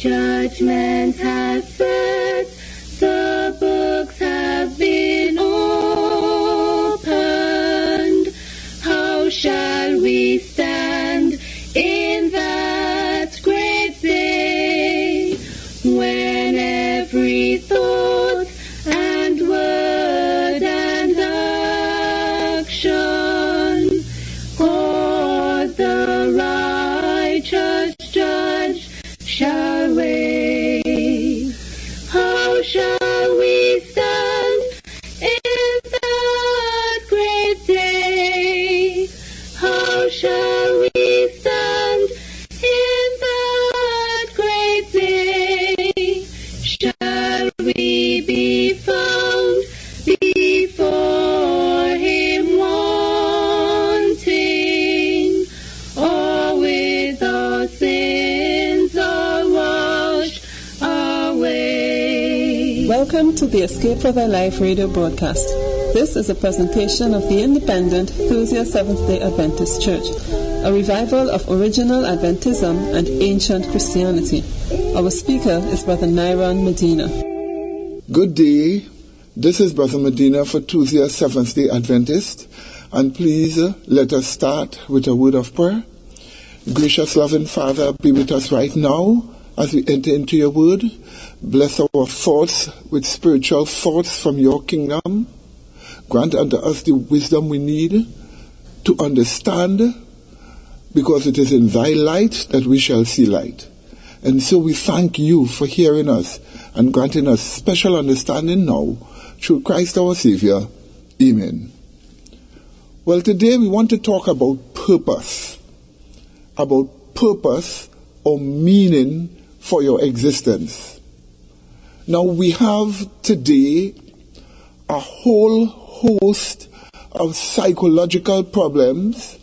judgment has set, the books have been opened. How shall we stand in that great day, when every thought and word and action toward the righteous judge shall weigh? How shall we stand in that great day? How shall we stand in that great day? Shall we be found before him wanting, or with our sins all washed away? Welcome to the Escape for Thy Life radio broadcast. This is a presentation of the Independent Thusia Seventh-day Adventist Church, a revival of original Adventism and ancient Christianity. Our speaker is Brother Nyron Medina. Good day. This is Brother Medina for Thusia Seventh-day Adventist. And please let us start with a word of prayer. Gracious, loving Father, be with us right now as we enter into your word. Bless our thoughts with spiritual thoughts from your kingdom. Grant unto us the wisdom we need to understand, because it is in thy light that we shall see light. And so we thank you for hearing us and granting us special understanding now through Christ our Savior. Amen. Well, today we want to talk about purpose or meaning for your existence. Now, we have today a whole host of psychological problems,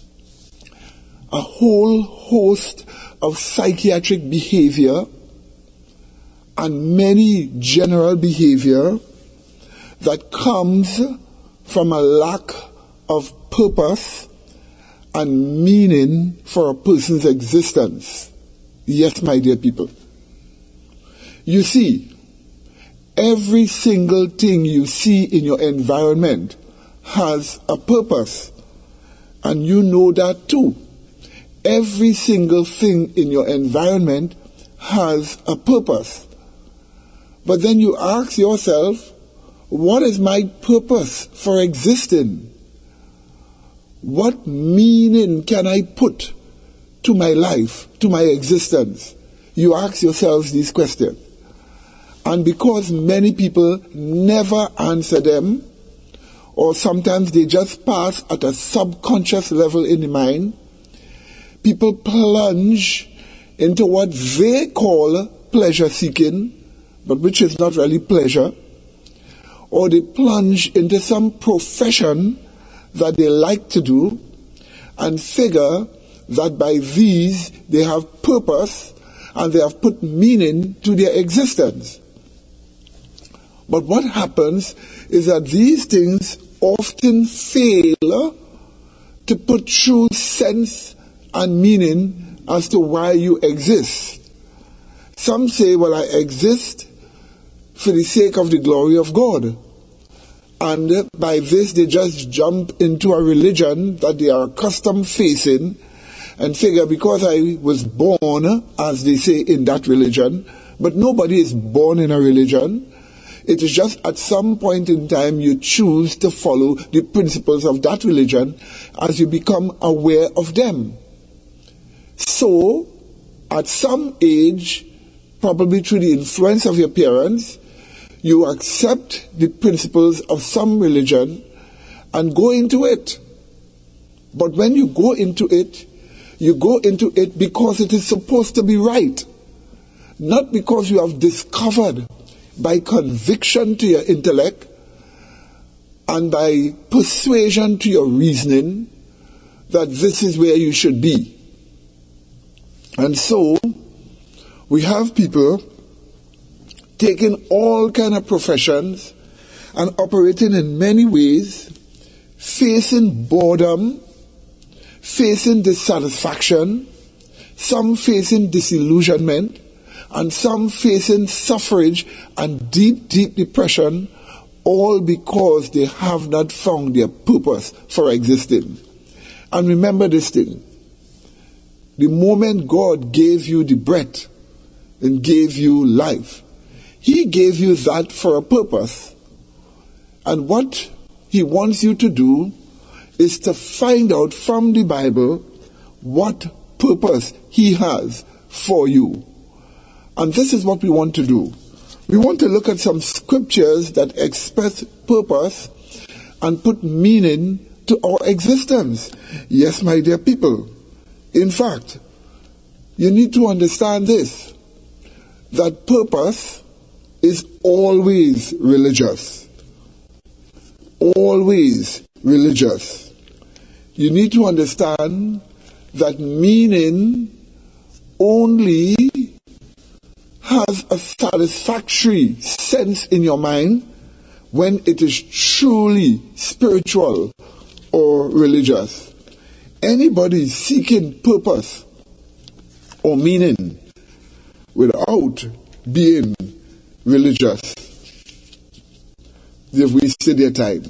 a whole host of psychiatric behavior, and many general behavior that comes from a lack of purpose and meaning for a person's existence. Yes, my dear people. You see, every single thing you see in your environment has a purpose, and you know that too. Every single thing in your environment has a purpose. But then you ask yourself, what is my purpose for existing? What meaning can I put to my life, to my existence? You ask yourselves these questions. And because many people never answer them, or sometimes they just pass at a subconscious level in the mind, people plunge into what they call pleasure seeking, but which is not really pleasure, or they plunge into some profession that they like to do and figure that by these they have purpose and they have put meaning to their existence. But what happens is that these things often fail to put true sense and meaning as to why you exist. Some say, well, I exist for the sake of the glory of God. And by this, they just jump into a religion that they are accustomed facing and figure, because I was born, as they say, in that religion, but nobody is born in a religion. It is just at some point in time you choose to follow the principles of that religion as you become aware of them. So, at some age, probably through the influence of your parents, you accept the principles of some religion and go into it. But when you go into it because it is supposed to be right, not because you have discovered by conviction to your intellect and by persuasion to your reasoning that this is where you should be. And so, we have people taking all kind of professions and operating in many ways, facing boredom, facing dissatisfaction, some facing disillusionment, and some facing suffrage and deep, deep depression, all because they have not found their purpose for existing. And remember this thing. The moment God gave you the breath and gave you life, He gave you that for a purpose. And what He wants you to do is to find out from the Bible what purpose He has for you. And this is what we want to do. We want to look at some scriptures that express purpose and put meaning to our existence. Yes, my dear people. In fact, you need to understand this, that purpose is always religious. Always religious. You need to understand that meaning only has a satisfactory sense in your mind when it is truly spiritual or religious. Anybody seeking purpose or meaning without being religious, they've wasted their time.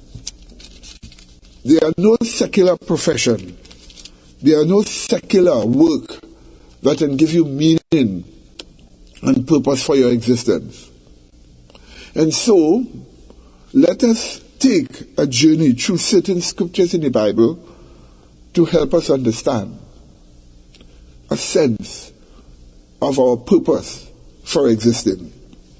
There are no secular profession. There are no secular work that can give you meaning and purpose for your existence. And so, let us take a journey through certain scriptures in the Bible to help us understand a sense of our purpose for existing.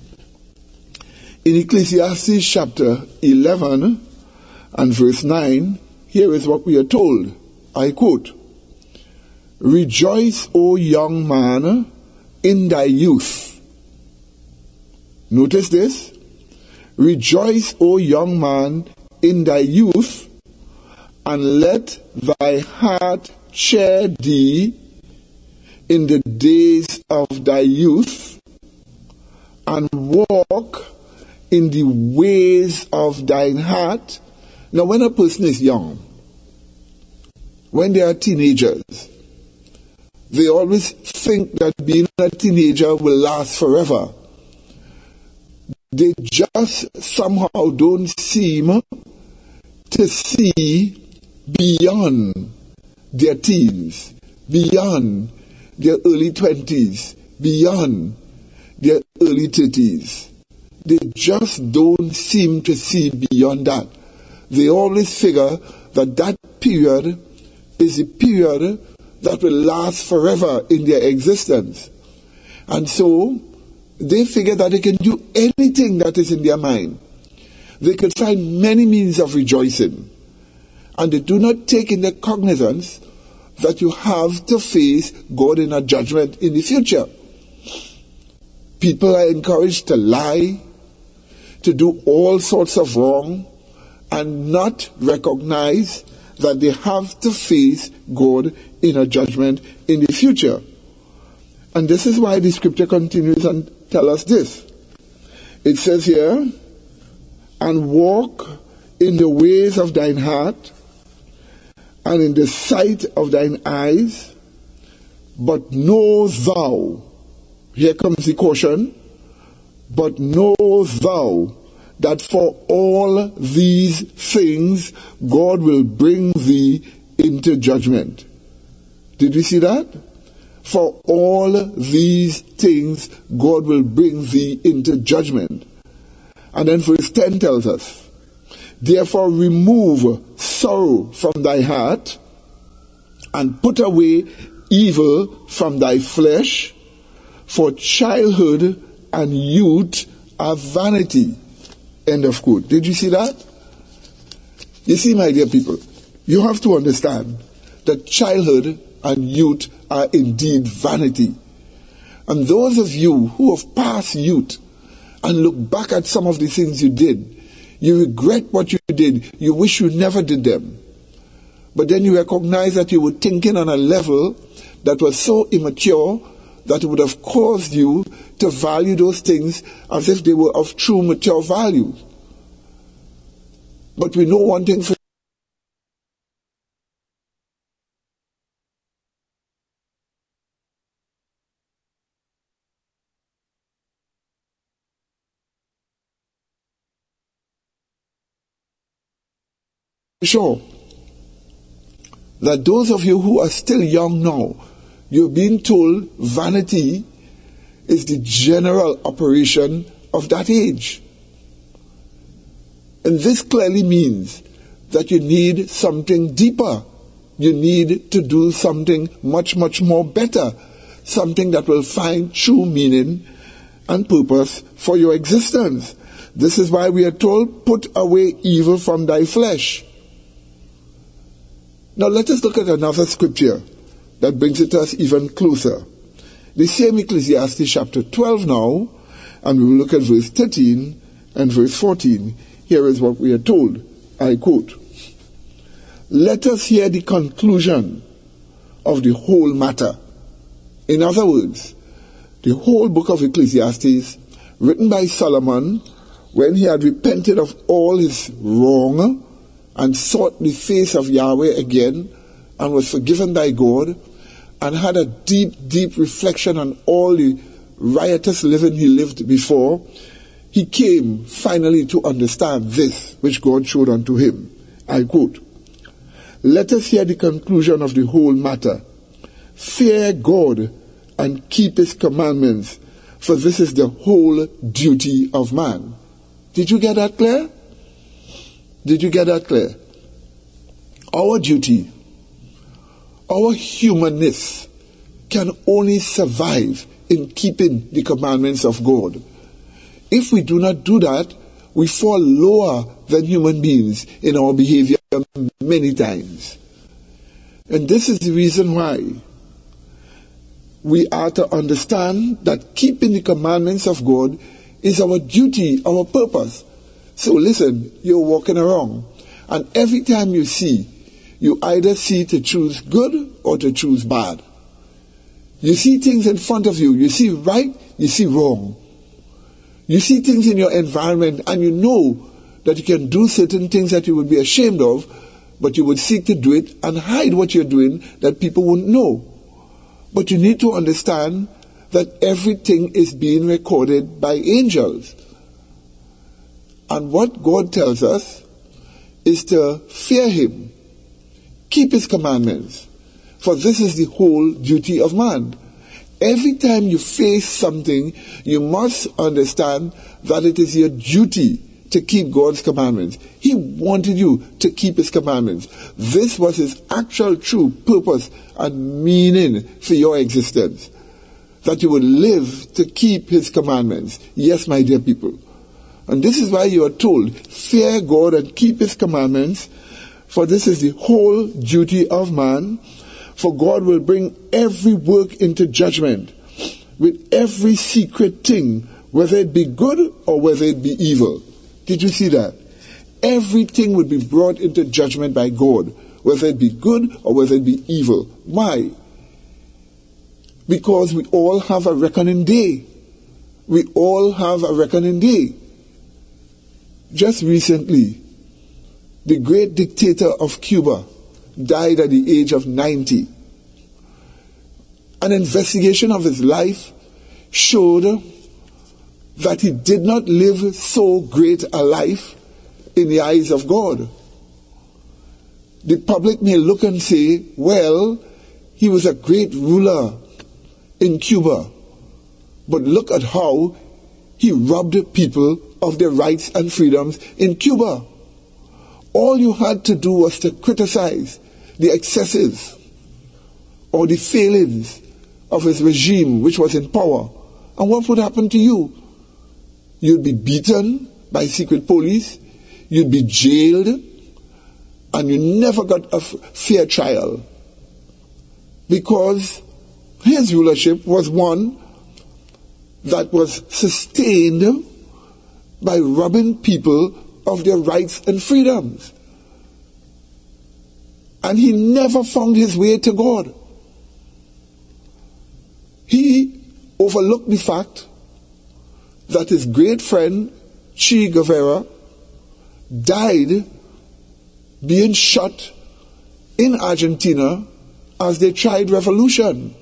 In Ecclesiastes chapter 11 and verse 9, here is what we are told. I quote, "Rejoice, O young man, in thy youth." Notice this. "Rejoice, O young man, in thy youth, and let thy heart cheer thee in the days of thy youth, and walk in the ways of thine heart." Now, when a person is young, when they are teenagers, they always think that being a teenager will last forever. They just somehow don't seem to see beyond their teens, beyond their early 20s, beyond their early 30s. They just don't seem to see beyond that. They always figure that that period is a period that will last forever in their existence. And so, they figure that they can do anything that is in their mind. They could find many means of rejoicing. And they do not take into cognizance that you have to face God in a judgment in the future. People are encouraged to lie, to do all sorts of wrong, and not recognize that they have to face God in a judgment in the future. And this is why the scripture continues and tell us this. It says here, "And walk in the ways of thine heart, and in the sight of thine eyes, but know thou," here comes the caution, "but know thou that for all these things God will bring thee into judgment." Did we see that? For all these things God will bring thee into judgment. And then verse 10 tells us, "Therefore remove sorrow from thy heart, and put away evil from thy flesh, for childhood and youth are vanity." End of quote. Did you see that? You see, my dear people, you have to understand that childhood and youth are indeed vanity. And those of you who have passed youth and look back at some of the things you did, you regret what you did. You wish you never did them. But then you recognize that you were thinking on a level that was so immature that it would have caused you to value those things as if they were of true mature value. But we know one thing for sure that those of you who are still young now, you're being told vanity is the general operation of that age. And this clearly means that you need something deeper. You need to do something much, much more better. Something that will find true meaning and purpose for your existence. This is why we are told, put away evil from thy flesh. Now let us look at another scripture that brings it to us even closer. The same Ecclesiastes chapter 12 now, and we will look at verse 13 and verse 14. Here is what we are told. I quote, "Let us hear the conclusion of the whole matter." In other words, the whole book of Ecclesiastes, written by Solomon when he had repented of all his wrong and sought the face of Yahweh again and was forgiven by God and had a deep, deep reflection on all the riotous living he lived before, he came finally to understand this which God showed unto him. I quote, "Let us hear the conclusion of the whole matter. Fear God and keep his commandments, for this is the whole duty of man." Did you get that clear? Did you get that clear? Our duty, our humanness can only survive in keeping the commandments of God. If we do not do that, we fall lower than human beings in our behavior many times. And this is the reason why we are to understand that keeping the commandments of God is our duty, our purpose. So listen, you're walking around, and every time you see, you either see to choose good or to choose bad. You see things in front of you, you see right, you see wrong. You see things in your environment and you know that you can do certain things that you would be ashamed of, but you would seek to do it and hide what you're doing that people wouldn't know. But you need to understand that everything is being recorded by angels. And what God tells us is to fear him, keep his commandments, for this is the whole duty of man. Every time you face something, you must understand that it is your duty to keep God's commandments. He wanted you to keep his commandments. This was his actual true purpose and meaning for your existence. That you would live to keep his commandments. Yes, my dear people. And this is why you are told, fear God and keep his commandments, for this is the whole duty of man. For God will bring every work into judgment with every secret thing, whether it be good or whether it be evil. Did you see that? Everything would be brought into judgment by God, whether it be good or whether it be evil. Why? Because we all have a reckoning day. We all have a reckoning day. Just recently, the great dictator of Cuba died at the age of 90. An investigation of his life showed that he did not live so great a life in the eyes of God. The public may look and say, well, he was a great ruler in Cuba, but look at how he robbed people of their rights and freedoms in Cuba. All you had to do was to criticize the excesses or the failings of his regime which was in power. And what would happen to you? You'd be beaten by secret police, you'd be jailed, and you never got a fair trial. Because his rulership was one that was sustained by robbing people of their rights and freedoms. And he never found his way to God. He overlooked the fact that his great friend Che Guevara died being shot in Argentina as they tried revolution.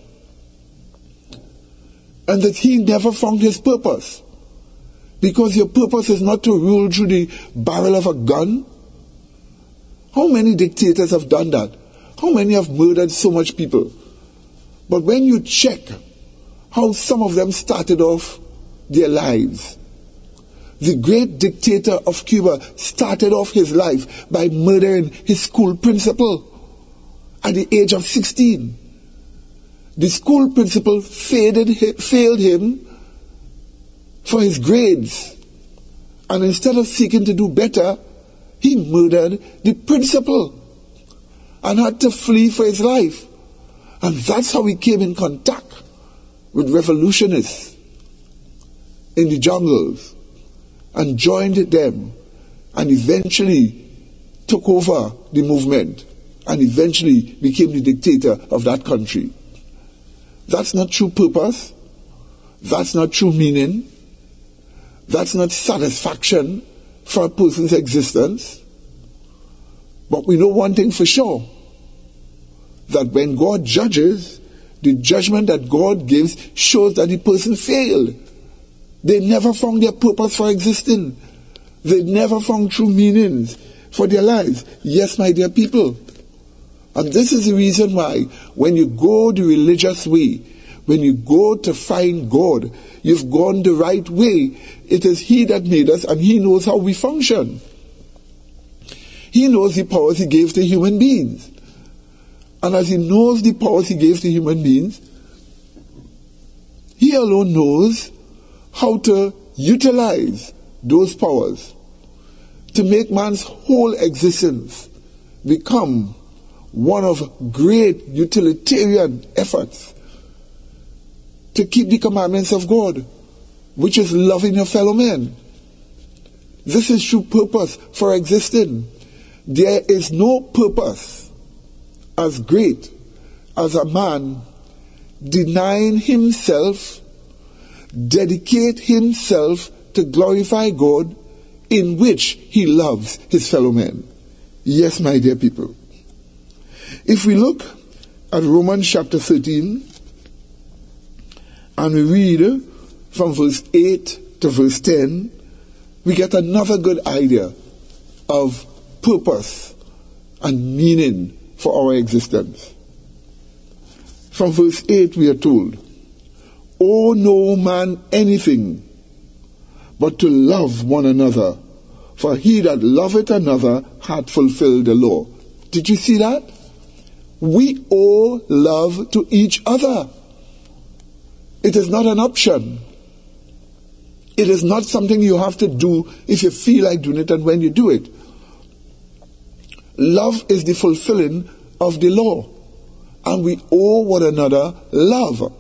And that he never found his purpose. Because your purpose is not to rule through the barrel of a gun, How many dictators have done that? How many have murdered so much people? But when you check how some of them started off their lives, the great dictator of Cuba started off his life by murdering his school principal at the age of 16. The school principal failed him for his grades. And instead of seeking to do better, he murdered the principal and had to flee for his life. And that's how he came in contact with revolutionists in the jungles and joined them and eventually took over the movement and eventually became the dictator of that country. That's not true purpose. That's not true meaning. That's not satisfaction for a person's existence. But we know one thing for sure, that when God judges, the judgment that God gives shows that the person failed. They never found their purpose for existing. They never found true meanings for their lives. Yes, my dear people. And this is the reason why when you go the religious way, when you go to find God, you've gone the right way. It is He that made us and He knows how we function. He knows the powers He gave to human beings. And as He knows the powers He gave to human beings, He alone knows how to utilize those powers to make man's whole existence become one of great utilitarian efforts to keep the commandments of God, which is loving your fellow men. This is true purpose for existing. There is no purpose as great as a man denying himself, dedicate himself to glorify God, in which he loves his fellow men. Yes, my dear people. If we look at Romans chapter 13, and we read from verse 8 to verse 10, we get another good idea of purpose and meaning for our existence. From verse 8 we are told, "Owe no man anything but to love one another, for he that loveth another hath fulfilled the law." Did you see that? We owe love to each other. It is not an option. It is not something you have to do if you feel like doing it and when you do it. Love is the fulfilling of the law, and we owe one another love.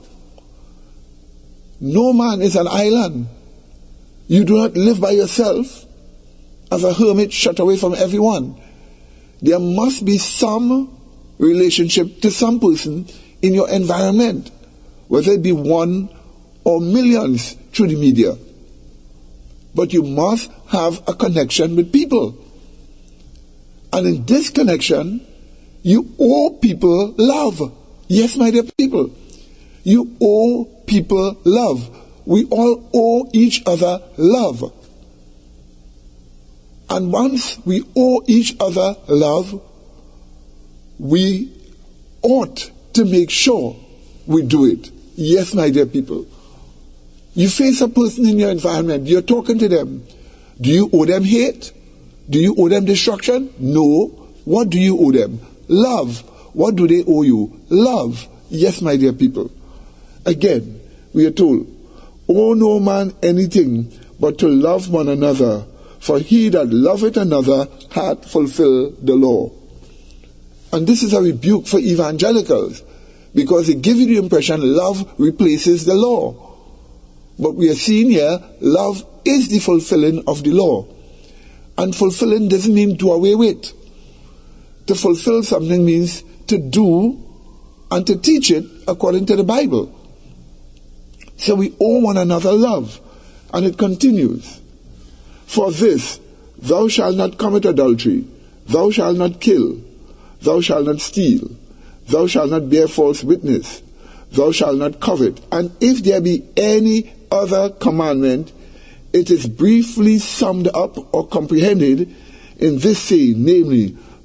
No man is an island. You do not live by yourself as a hermit shut away from everyone. There must be some relationship to some person in your environment, whether it be one or millions through the media. But you must have a connection with people. And in this connection, you owe people love. Yes, my dear people. You owe people love. We all owe each other love. And once we owe each other love, we ought to make sure we do it. Yes, my dear people. You face a person in your environment, you're talking to them. Do you owe them hate? Do you owe them destruction? No. What do you owe them? Love. What do they owe you? Love. Yes, my dear people. Again, we are told, owe no man anything but to love one another, for he that loveth another hath fulfilled the law. And this is a rebuke for evangelicals, because they give you the impression love replaces the law. But we are seeing here, love is the fulfilling of the law. And fulfilling doesn't mean do away with. To fulfill something means to do and to teach it according to the Bible. So we owe one another love. And it continues. For this, thou shalt not commit adultery, thou shalt not kill, thou shalt not steal, thou shalt not bear false witness, thou shalt not covet. And if there be any other commandment, it is briefly summed up or comprehended in this saying, namely,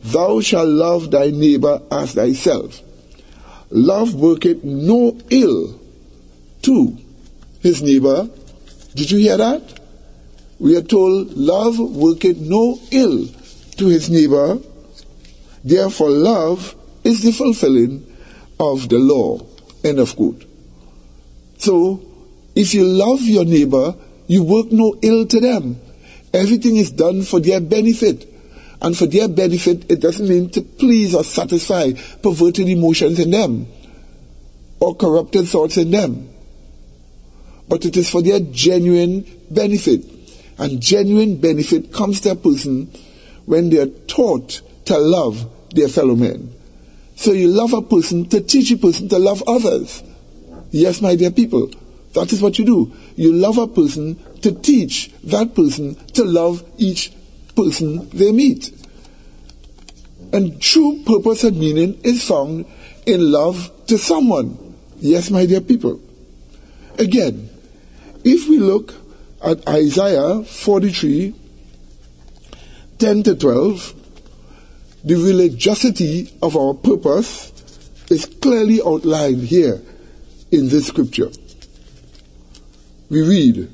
thou shalt love thy neighbor as thyself. Love worketh no ill to his neighbor. Did you hear that? We are told, love worketh no ill to his neighbor. Therefore, love is the fulfilling of the law. End of quote. So, if you love your neighbor, you work no ill to them. Everything is done for their benefit. And for their benefit, it doesn't mean to please or satisfy perverted emotions in them or corrupted thoughts in them. But it is for their genuine benefit. And genuine benefit comes to a person when they are taught to love their fellow men. So you love a person to teach a person to love others. Yes, my dear people, that is what you do. You love a person to teach that person to love each person they meet. And true purpose and meaning is found in love to someone. Yes, my dear people. Again, if we look at Isaiah 43, 10 to 12, the religiosity of our purpose is clearly outlined here in this scripture. We read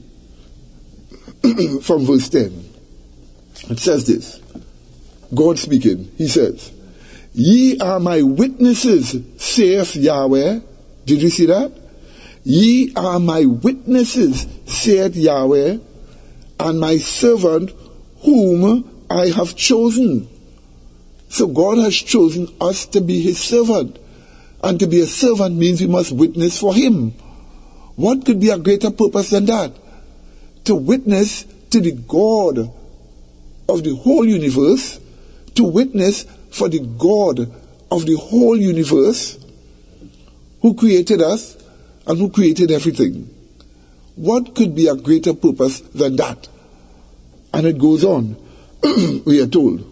from verse 10. It says this. God speaking. He says, ye are my witnesses, saith Yahweh. Did you see that? Ye are my witnesses, saith Yahweh, and my servant whom I have chosen. So God has chosen us to be his servant. And to be a servant means we must witness for him. What could be a greater purpose than that? To witness to the God of the whole universe, to witness for the God of the whole universe who created us and who created everything. What could be a greater purpose than that? And it goes on. We are told.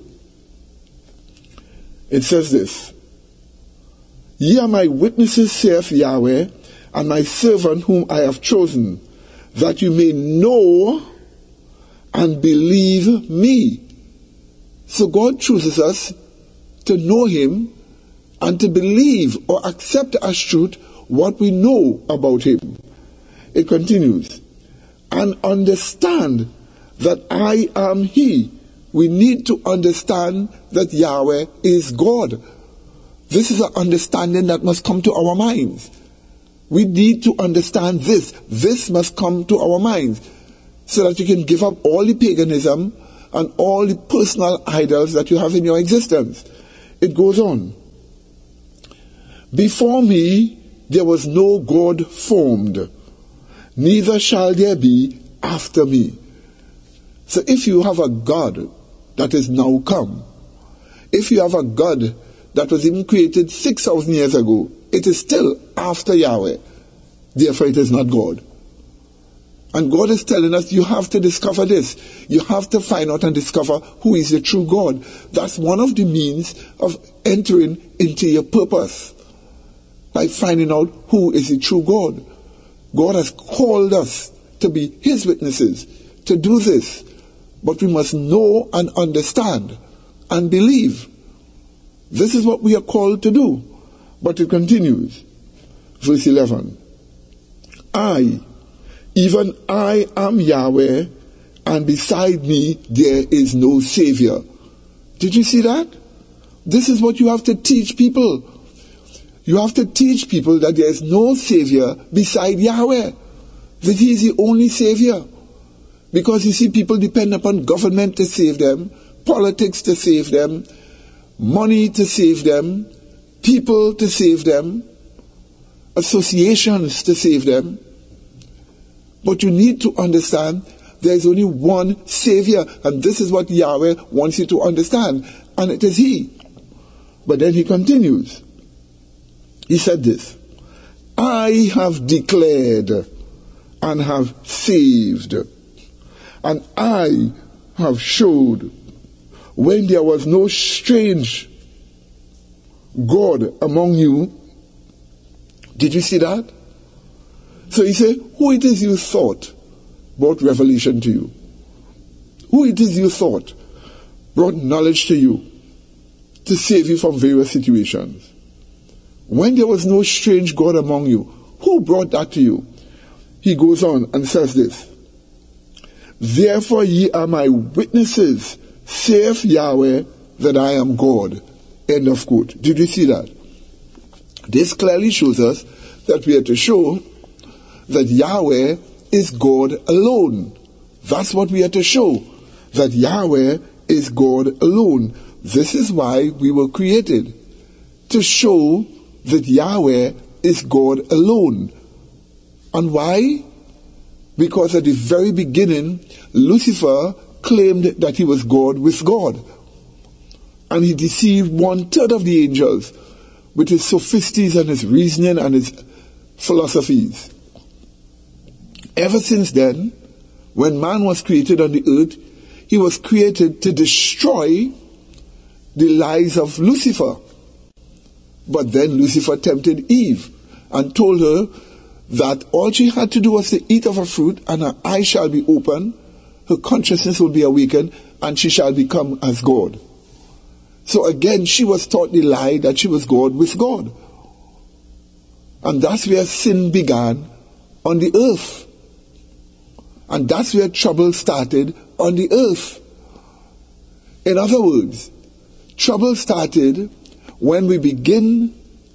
It says this. Ye are my witnesses, saith Yahweh, and my servant whom I have chosen, that you may know and believe me. So God chooses us to know him and to believe or accept as truth what we know about him. It continues. And understand that I am he. We need to understand that Yahweh is God. This is an understanding that must come to our minds. We need to understand this. This must come to our minds so that you can give up all the paganism and all the personal idols that you have in your existence. It goes on. Before me there was no God formed, neither shall there be after me. So if you have a God that is now come, if you have a God that was even created 6,000 years ago, it is still after Yahweh. Therefore it is not God. And God is telling us you have to discover this. You have to find out and discover who is the true God. That's one of the means of entering into your purpose. By finding out who is the true God. God has called us to be his witnesses, to do this. But we must know and understand and believe. This is what we are called to do. But it continues. Verse 11. I, even I am Yahweh, and beside me there is no Savior. Did you see that? This is what you have to teach people. You have to teach people that there is no Savior beside Yahweh. That he is the only Savior. Because you see, people depend upon government to save them, politics to save them, money to save them, people to save them, associations to save them. But you need to understand there is only one Savior, and this is what Yahweh wants you to understand, and it is he. But then he continues. He said this, I have declared and have saved, and I have showed when there was no strange God among you. Did you see that? So he said, who it is you thought brought revelation to you? Who it is you thought brought knowledge to you? to save you from various situations. When there was no strange God among you, who brought that to you? He goes on and says this, therefore ye are my witnesses, saith Yahweh, that I am God. End of quote. Did you see that? This clearly shows us that we are to show that Yahweh is God alone. That's what we are to show, that Yahweh is God alone. This is why we were created, to show that Yahweh is God alone. And why? Because at the very beginning, Lucifer claimed that he was God with God. And he deceived 1/3 of the angels with his sophisties and his reasoning and his philosophies. Ever since then, when man was created on the earth, he was created to destroy the lies of Lucifer. But then Lucifer tempted Eve and told her that all she had to do was to eat of a fruit, and her eyes shall be open, her consciousness will be awakened, and she shall become as God. So again, she was taught the lie that she was God with God. And that's where sin began on the earth. And that's where trouble started on the earth. In other words, trouble started when we begin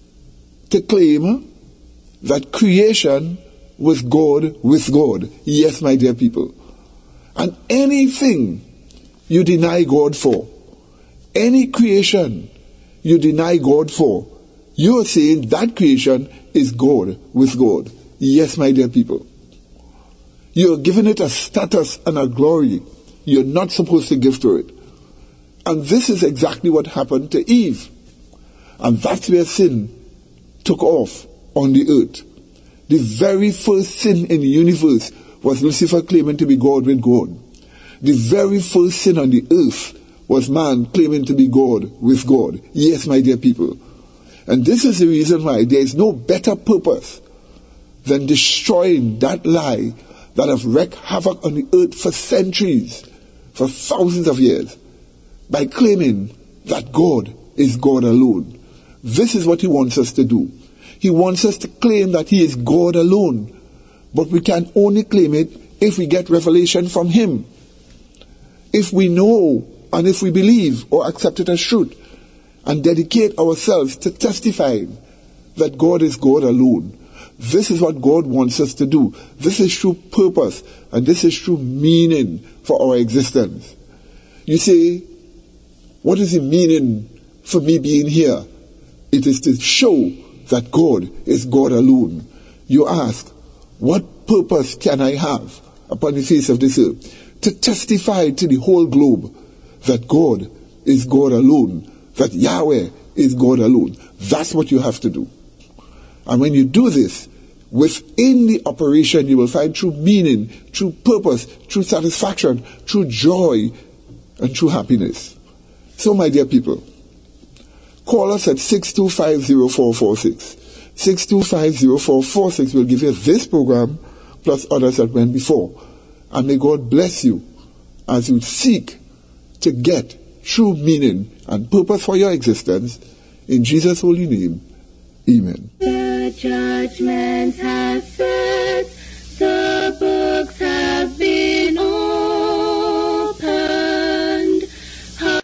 to claim that creation was God with God. Yes, my dear people. And anything you deny God for, any creation you deny God for, you are saying that creation is God with God. Yes, my dear people. You are giving it a status and a glory you're not supposed to give to it. And this is exactly what happened to Eve. And that's where sin took off on the earth. The very first sin in the universe was Lucifer claiming to be God with God. The very first sin on the earth was man claiming to be God with God. Yes, my dear people. And this is the reason why there is no better purpose than destroying that lie that have wreaked havoc on the earth for centuries, for thousands of years, by claiming that God is God alone. This is what he wants us to do. He wants us to claim that he is God alone. But we can only claim it if we get revelation from him. If we know and if we believe or accept it as truth and dedicate ourselves to testifying that God is God alone. This is what God wants us to do. This is true purpose and this is true meaning for our existence. You say, what is the meaning for me being here? It is to show that God is God alone. You ask, what purpose can I have upon the face of this earth? To testify to the whole globe that God is God alone, that Yahweh is God alone. That's what you have to do. And when you do this, within the operation you will find true meaning, true purpose, true satisfaction, true joy, and true happiness. So my dear people, call us at 625-0446. 625-0446 will give you this program plus others that went before. And may God bless you as you seek to get true meaning and purpose for your existence. In Jesus' holy name, amen. The judgment has come.